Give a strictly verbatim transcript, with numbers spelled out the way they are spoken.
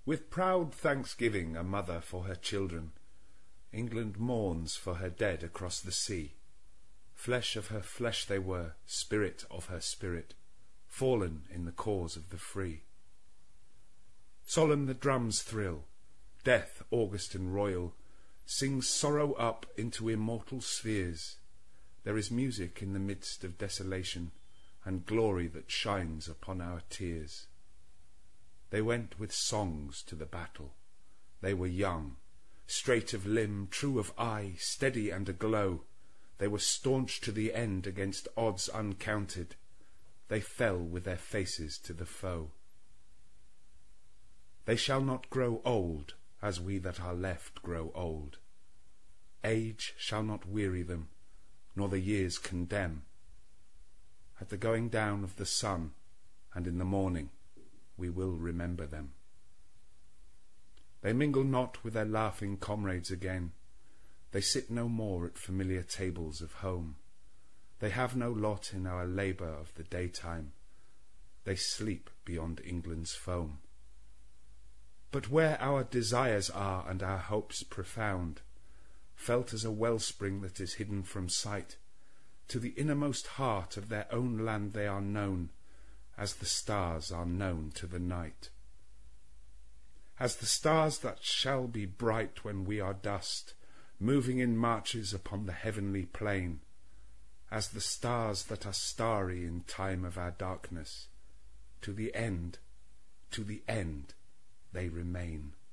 With proud thanksgiving a mother for her children, England mourns for her dead across the sea. Flesh of her flesh they were, spirit of her spirit, fallen in the cause of the free. Solemn the drums thrill, death august and royal sings sorrow up into immortal spheres. There is music in the midst of desolation, and glory that shines upon our tears. They went with songs to the battle. They were young, straight of limb, true of eye, steady and aglow. They were staunch to the end against odds uncounted. They fell with their faces to the foe. They shall not grow old as we that are left grow old. Age shall not weary them, nor the years condemn. At the going down of the sun, and in the morning, we will remember them. They mingle not with their laughing comrades again. They sit no more at familiar tables of home. They have no lot in our labour of the daytime. They sleep beyond England's foam. But where our desires are and our hopes profound, felt as a wellspring that is hidden from sight, to the innermost heart of their own land they are known, as the stars are known to the night. As the stars that shall be bright when we are dust, moving in marches upon the heavenly plain, as the stars that are starry in time of our darkness, to the end, to the end they remain.